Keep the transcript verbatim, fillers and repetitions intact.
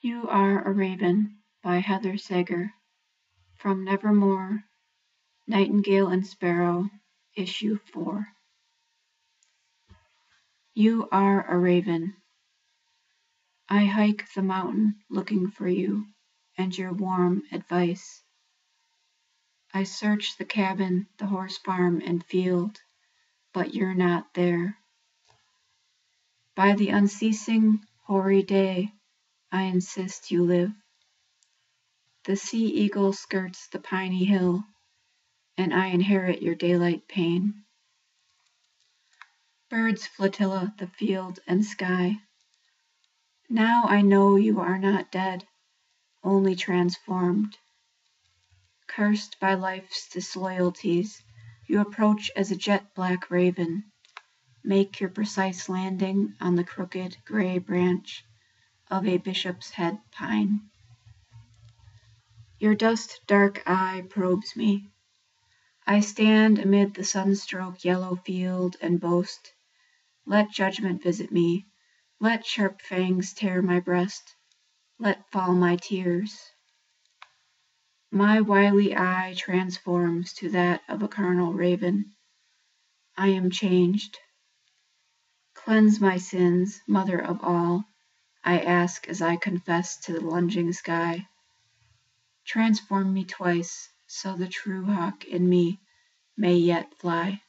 You Are a Raven by Heather Sager. From Nevermore, Nightingale and Sparrow, Issue four. You are a raven. I hike the mountain looking for you and your warm advice. I search the cabin, the horse farm and field, but you're not there. By the unceasing, hoary day, I insist you live. The sea eagle skirts the piney hill, and I inherit your daylight pain. Birds flotilla the field and sky. Now I know you are not dead, only transformed. Cursed by life's disloyalties, you approach as a jet-black raven. Make your precise landing on the crooked gray branch of a bishop's head pine. Your dust-dark eye probes me. I stand amid the sunstroke yellow field and boast, let judgment visit me, let sharp fangs tear my breast, let fall my tears. My wily eye transforms to that of a carnal raven. I am changed. Cleanse my sins, mother of all, I ask as I confess to the lunging sky. Transform me twice, so the true hawk in me may yet fly.